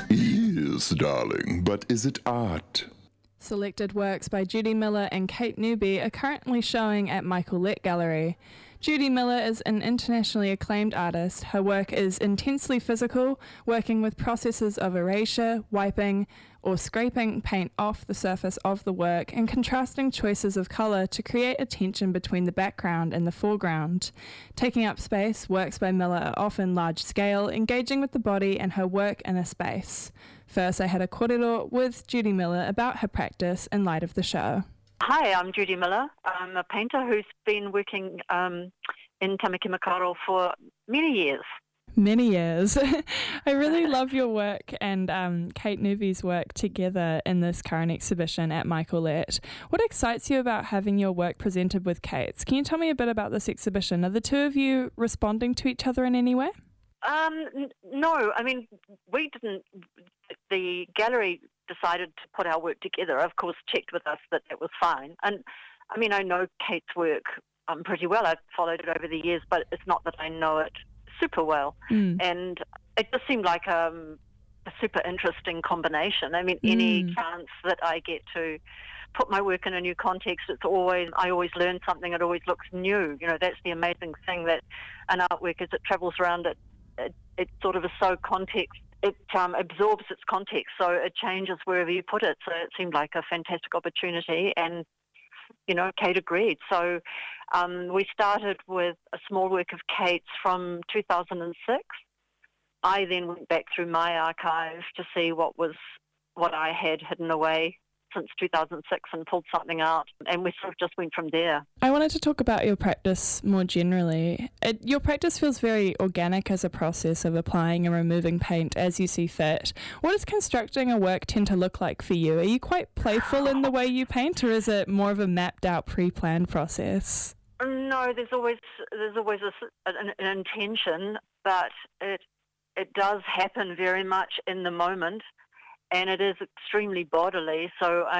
Yes, darling, but is it art? Selected works by Judy Miller and Kate Newby are currently showing at Michael Lett Gallery. Judy Miller is an internationally acclaimed artist. Her work is intensely physical, working with processes of erasure, wiping, or scraping paint off the surface of the work and contrasting choices of colour to create a tension between the background and the foreground. Taking up space, works by Miller are often large scale, engaging with the body and her work in a space. First, I had a kōrero with Judy Miller about her practice in light of the show. Hi, I'm Judy Miller. I'm a painter who's been working in Tamaki Makaurau for many years. Many years. I really love your work and Kate Newby's work together in this current exhibition at Michael Lett. What excites you about having your work presented with Kate's? Can you tell me a bit about this exhibition? Are the two of you responding to each other in any way? No, I mean, we didn't. The gallery decided to put our work together, of course, checked with us that it was fine. And I mean, I know Kate's work pretty well. I've followed it over the years, but it's not that I know it super well. And it just seemed like a super interesting combination. I mean, any chance that I get to put my work in a new context, I always learn something. It always looks new. You know, that's the amazing thing that an artwork, as it travels around, it sort of is so context. It absorbs its context, so it changes wherever you put it. So it seemed like a fantastic opportunity, and you know, Kate agreed. So we started with a small work of Kate's from 2006. I then went back through my archive to see what I had hidden away since 2006 and pulled something out, and we sort of just went from there. I wanted to talk about your practice more generally. Your practice feels very organic as a process of applying and removing paint as you see fit. What does constructing a work tend to look like for you? Are you quite playful in the way you paint, or is it more of a mapped out, pre-planned process? No, there's always an intention, but it does happen very much in the moment. And it is extremely bodily, so I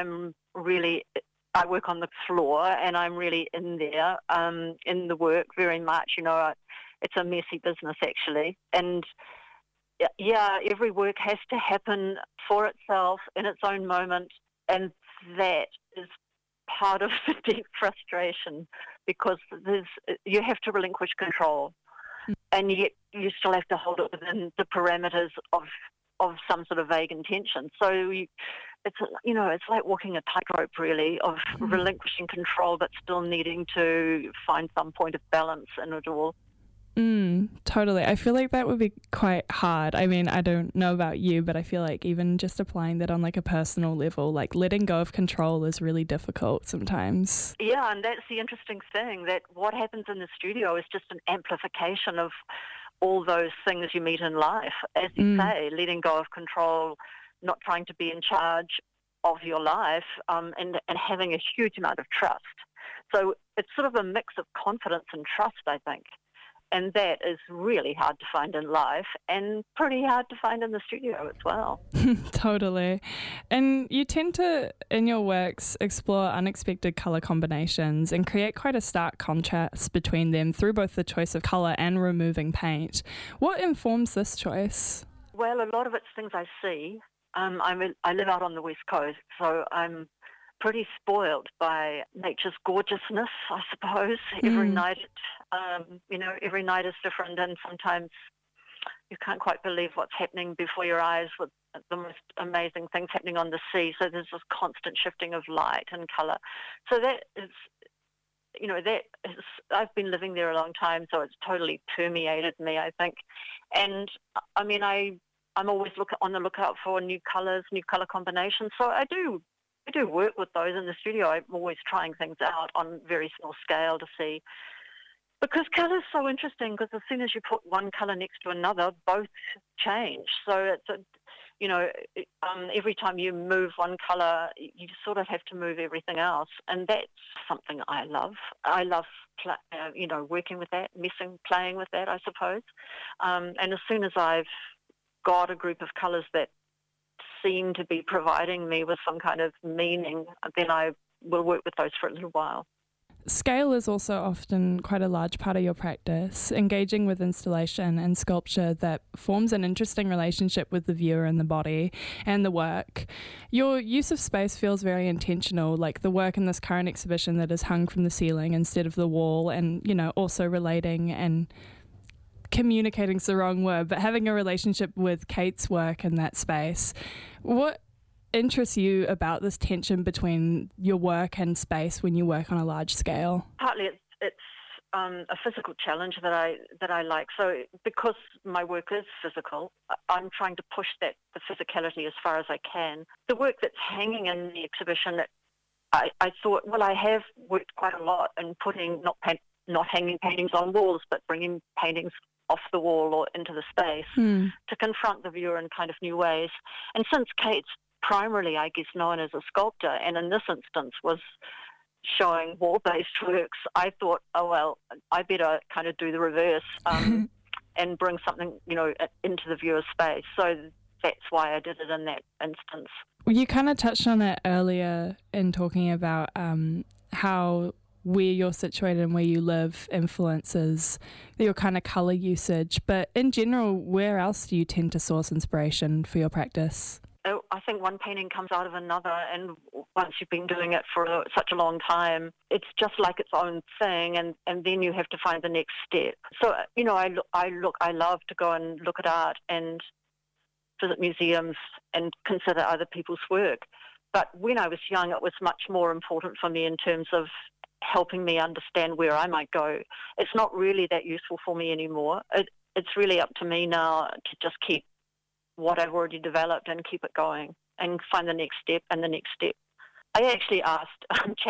work on the floor and I'm really in there, in the work very much. You know, it's a messy business actually. And yeah, every work has to happen for itself in its own moment, and that is part of the deep frustration, because you have to relinquish control, and yet you still have to hold it within the parameters of some sort of vague intention. So it's like walking a tightrope, really, of relinquishing control but still needing to find some point of balance in it all. Totally. I feel like that would be quite hard. I mean, I don't know about you, but I feel like even just applying that on like a personal level, like letting go of control is really difficult sometimes. Yeah, and that's the interesting thing, that what happens in the studio is just an amplification of all those things you meet in life. As you say, letting go of control, not trying to be in charge of your life, and having a huge amount of trust. So it's sort of a mix of confidence and trust, I think. And that is really hard to find in life, and pretty hard to find in the studio as well. Totally. And you tend to, in your works, explore unexpected colour combinations and create quite a stark contrast between them through both the choice of colour and removing paint. What informs this choice? Well, a lot of it's things I see. I live out on the West Coast, so I'm pretty spoiled by nature's gorgeousness, I suppose. Every night, every night is different, and sometimes you can't quite believe what's happening before your eyes, with the most amazing things happening on the sea. So there's this constant shifting of light and colour. So that is, I've been living there a long time, so it's totally permeated me, I think. And I mean, I'm always on the lookout for new colours, new colour combinations. So I do work with those in the studio. I'm always trying things out on very small scale to see, because colour is so interesting, because as soon as you put one colour next to another, both change. So it's every time you move one colour, you sort of have to move everything else, and that's something I love. I love working with that, playing with that, I suppose. And as soon as I've got a group of colours that seem to be providing me with some kind of meaning, then I will work with those for a little while. Scale is also often quite a large part of your practice, engaging with installation and sculpture that forms an interesting relationship with the viewer and the body and the work. Your use of space feels very intentional, like the work in this current exhibition that is hung from the ceiling instead of the wall, and, you know, also relating and communicating's the wrong word, but having a relationship with Kate's work in that space. What interests you about this tension between your work and space when you work on a large scale? Partly it's a physical challenge that I like. So because my work is physical, I'm trying to push the physicality as far as I can. The work that's hanging in the exhibition, I thought, well, I have worked quite a lot in putting not hanging paintings on walls, but bringing paintings off the wall or into the space to confront the viewer in kind of new ways. And since Kate's primarily, I guess, known as a sculptor, and in this instance was showing wall-based works, I thought, oh, well, I better kind of do the reverse and bring something, you know, into the viewer's space. So that's why I did it in that instance. You kind of touched on it earlier in talking about how where you're situated and where you live influences your kind of colour usage. But in general, where else do you tend to source inspiration for your practice? I think one painting comes out of another, and once you've been doing it for such a long time, it's just like its own thing, and then you have to find the next step. So, you know, I love to go and look at art and visit museums and consider other people's work. But when I was young, it was much more important for me in terms of helping me understand where I might go. It's not really that useful for me anymore. It's really up to me now to just keep what I've already developed and keep it going and find the next step and the next step. I actually asked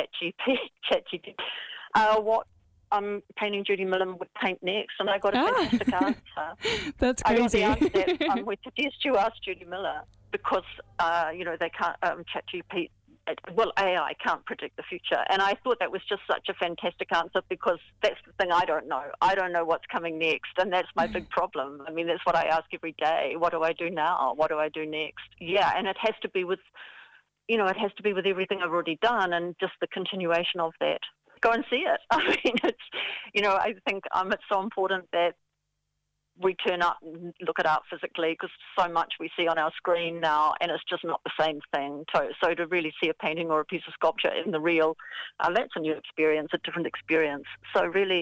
ChatGPT what painting Judy Miller would paint next, and I got a fantastic answer. That's crazy. I got the answer that we suggest you ask Judy Miller because, you know, they can't, ChatGPT, well, AI can't predict the future. And I thought that was just such a fantastic answer because that's the thing I don't know. I don't know what's coming next, and that's my big problem. I mean, that's what I ask every day. What do I do now? What do I do next? Yeah, and it has to be with, you know, it has to be with everything I've already done and just the continuation of that. Go and see it. I mean, it's, you know, I think it's so important that we turn up and look at art physically because so much we see on our screen now and it's just not the same thing. So to really see a painting or a piece of sculpture in the real, that's a new experience, a different experience. So really,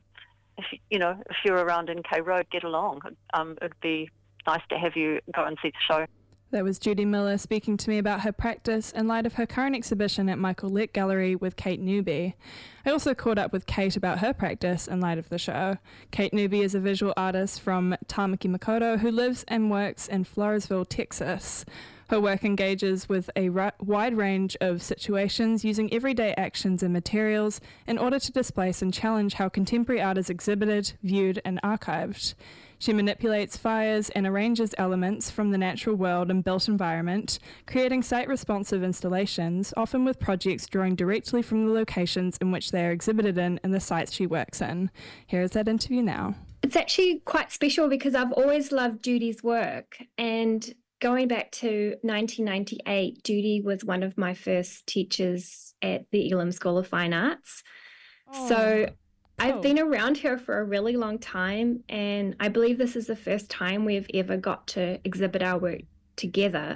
if you're around in K Road, get along. It'd be nice to have you go and see the show. That was Judy Miller speaking to me about her practice in light of her current exhibition at Michael Litt Gallery with Kate Newby. I also caught up with Kate about her practice in light of the show. Kate Newby is a visual artist from Tamaki Makaurau who lives and works in Floresville, Texas. Her work engages with a wide range of situations using everyday actions and materials in order to displace and challenge how contemporary art is exhibited, viewed, and archived. She manipulates fires and arranges elements from the natural world and built environment, creating site-responsive installations, often with projects drawing directly from the locations in which they are exhibited in and the sites she works in. Here is that interview now. It's actually quite special because I've always loved Judy's work, and going back to 1998, Judy was one of my first teachers at the Elam School of Fine Arts. Oh. So I've been around her for a really long time, and I believe this is the first time we've ever got to exhibit our work together.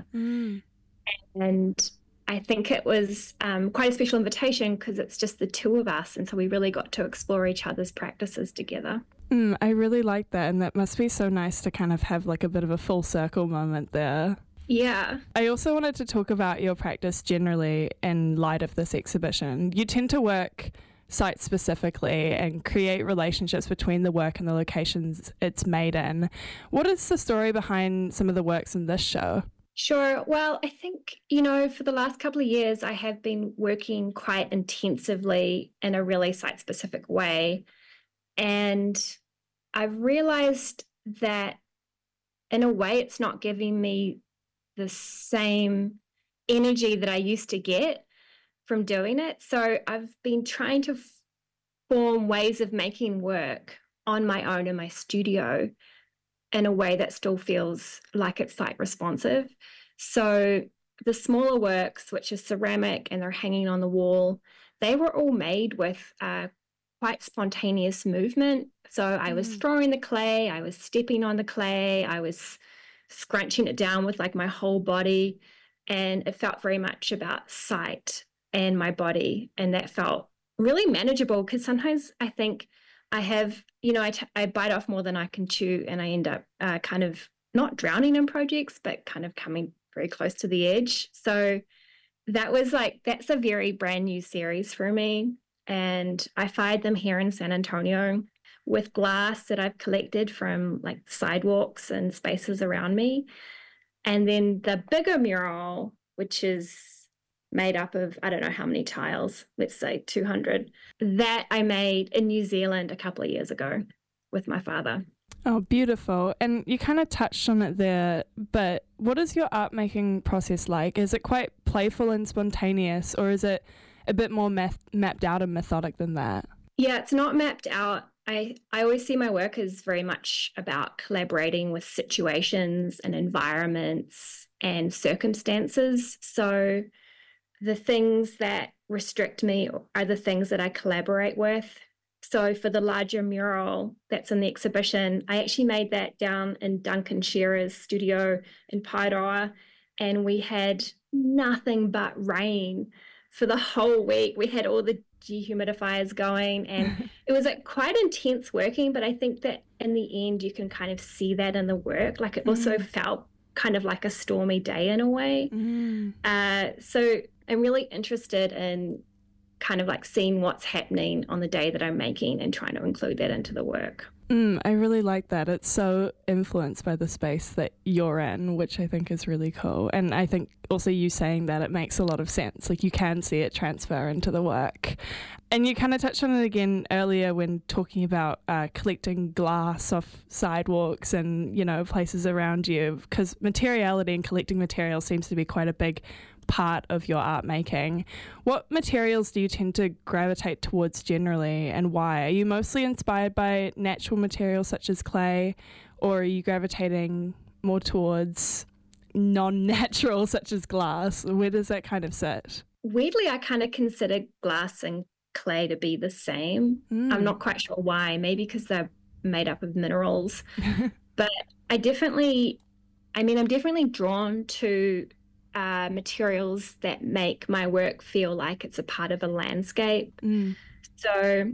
And I think it was quite a special invitation because it's just the two of us, and so we really got to explore each other's practices together. I really like that, and that must be so nice to kind of have like a bit of a full circle moment there. Yeah. I also wanted to talk about your practice generally in light of this exhibition. You tend to work site specifically and create relationships between the work and the locations it's made in. What is the story behind some of the works in this show? Sure. Well, I think, for the last couple of years, I have been working quite intensively in a really site-specific way. And I've realized that in a way, it's not giving me the same energy that I used to get from doing it. So I've been trying to form ways of making work on my own in my studio in a way that still feels like it's site responsive. So the smaller works, which are ceramic and they're hanging on the wall, they were all made with quite spontaneous movement. So I was throwing the clay, I was stepping on the clay, I was scrunching it down with like my whole body. And it felt very much about sight and my body. And that felt really manageable, because sometimes I think I have, I bite off more than I can chew, and I end up kind of not drowning in projects, but kind of coming very close to the edge. So that's a very brand new series for me. And I fired them here in San Antonio with glass that I've collected from like sidewalks and spaces around me. And then the bigger mural, which is made up of, I don't know how many tiles, let's say 200, that I made in New Zealand a couple of years ago with my father. Oh, beautiful. And you kind of touched on it there, but what is your art making process like? Is it quite playful and spontaneous, or is it a bit more mapped out and methodic than that? Yeah, it's not mapped out. I always see my work as very much about collaborating with situations and environments and circumstances. So the things that restrict me are the things that I collaborate with. So for the larger mural that's in the exhibition, I actually made that down in Duncan Shearer's studio in Paeroa, and we had nothing but rain for the whole week. We had all the dehumidifiers going, and it was like quite intense working, but I think that in the end you can kind of see that in the work. Like it also felt kind of like a stormy day in a way. So I'm really interested in kind of like seeing what's happening on the day that I'm making and trying to include that into the work. I really like that. It's so influenced by the space that you're in, which I think is really cool. And I think also you saying that, it makes a lot of sense. Like you can see it transfer into the work. And you kind of touched on it again earlier when talking about collecting glass off sidewalks and, places around you, because materiality and collecting materials seems to be quite a big part of your art making. What materials do you tend to gravitate towards generally, and why? Are you mostly inspired by natural materials such as clay, or are you gravitating more towards non-natural such as glass? Where does that kind of sit? Weirdly, I kind of consider glass and clay to be the same. I'm not quite sure why. Maybe because they're made up of minerals. But I'm definitely drawn to materials that make my work feel like it's a part of a landscape. So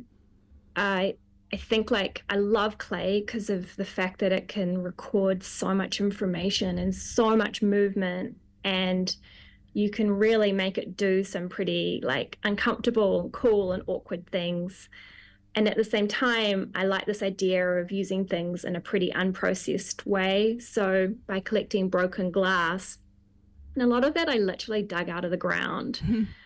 I think like I love clay because of the fact that it can record so much information and so much movement, and you can really make it do some pretty like uncomfortable, cool and awkward things. And at the same time, I like this idea of using things in a pretty unprocessed way. So by collecting broken glass, and a lot of that I literally dug out of the ground.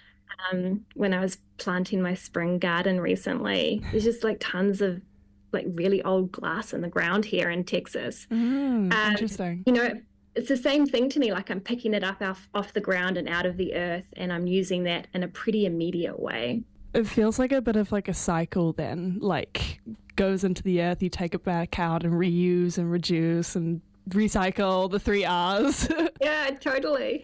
When I was planting my spring garden recently, there's just like tons of like really old glass in the ground here in Texas. Interesting. It's the same thing to me. Like I'm picking it up off the ground and out of the earth, and I'm using that in a pretty immediate way. It feels like a bit of like a cycle then, like goes into the earth, you take it back out and reuse and reduce and recycle, the 3 R's. Yeah, totally.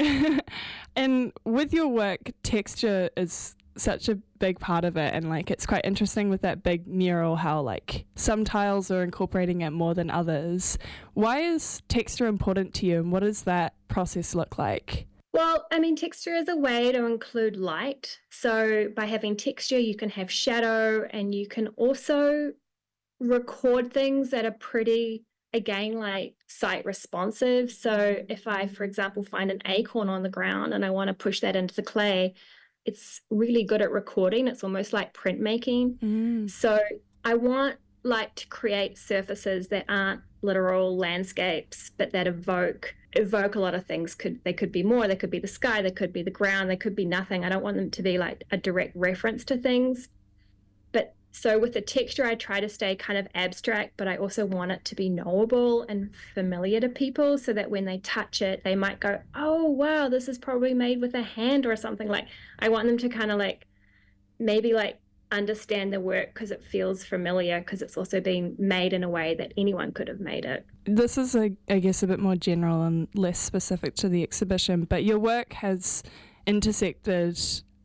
And with your work, texture is such a big part of it, and like it's quite interesting with that big mural how like some tiles are incorporating it more than others. Why is texture important to you, and what does that process look like? Well, texture is a way to include light. So by having texture, you can have shadow, and you can also record things that are pretty, again, like site responsive. So if I, for example, find an acorn on the ground and I want to push that into the clay, it's really good at recording. It's almost like printmaking. So I want like to create surfaces that aren't literal landscapes, but that evoke a lot of things. They could be more. They could be the sky. They could be the ground. They could be nothing. I don't want them to be like a direct reference to things. But so with the texture, I try to stay kind of abstract, but I also want it to be knowable and familiar to people, so that when they touch it, they might go, oh, wow, this is probably made with a hand or something. Like I want them to kind of like maybe like understand the work because it feels familiar, because it's also been made in a way that anyone could have made it. This is, I guess, a bit more general and less specific to the exhibition, but your work has intersected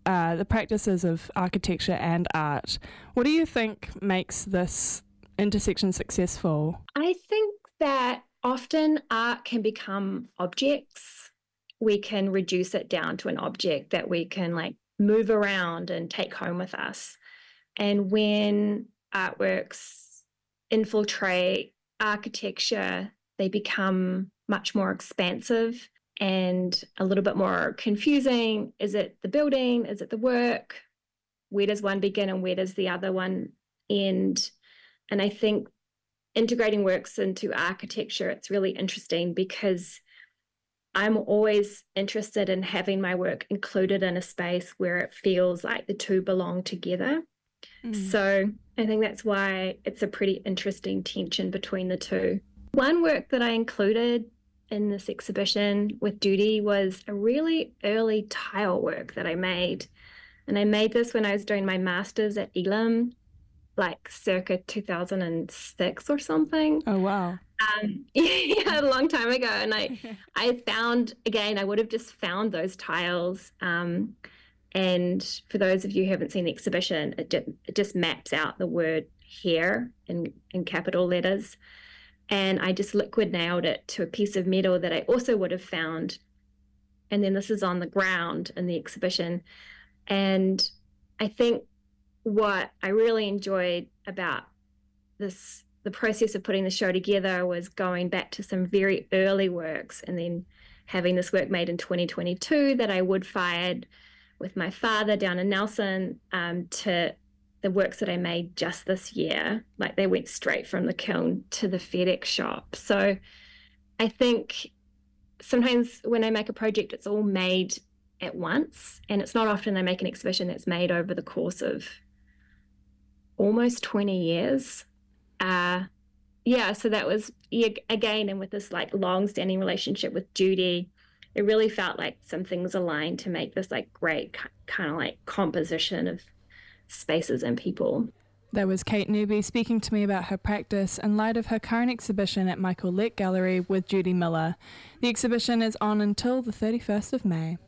the practices of architecture and art. What do you think makes this intersection successful? I think that often art can become objects. We can reduce it down to an object that we can like move around and take home with us. And when artworks infiltrate architecture, they become much more expansive and a little bit more confusing. Is it the building? Is it the work? Where does one begin and where does the other one end? And I think integrating works into architecture, it's really interesting because I'm always interested in having my work included in a space where it feels like the two belong together. So I think that's why it's a pretty interesting tension between the two. One work that I included in this exhibition with Judy was a really early tile work that I made. And I made this when I was doing my master's at Elam, like circa 2006 or something. Oh, wow. Yeah, a long time ago. And I found, again, I would have just found those tiles. And for those of you who haven't seen the exhibition, it just maps out the word hair in capital letters. And I just liquid nailed it to a piece of metal that I also would have found. And then this is on the ground in the exhibition. And I think what I really enjoyed about the process of putting the show together was going back to some very early works and then having this work made in 2022 that I wood-fired with my father down in Nelson to the works that I made just this year. Like they went straight from the kiln to the FedEx shop. So I think sometimes when I make a project, it's all made at once. And it's not often I make an exhibition that's made over the course of almost 20 years. So that was, again, and with this like long-standing relationship with Judy, it really felt like some things aligned to make this like great kind of like composition of spaces and people. That was Kate Newby speaking to me about her practice in light of her current exhibition at Michael Lick Gallery with Judy Miller. The exhibition is on until the 31st of May.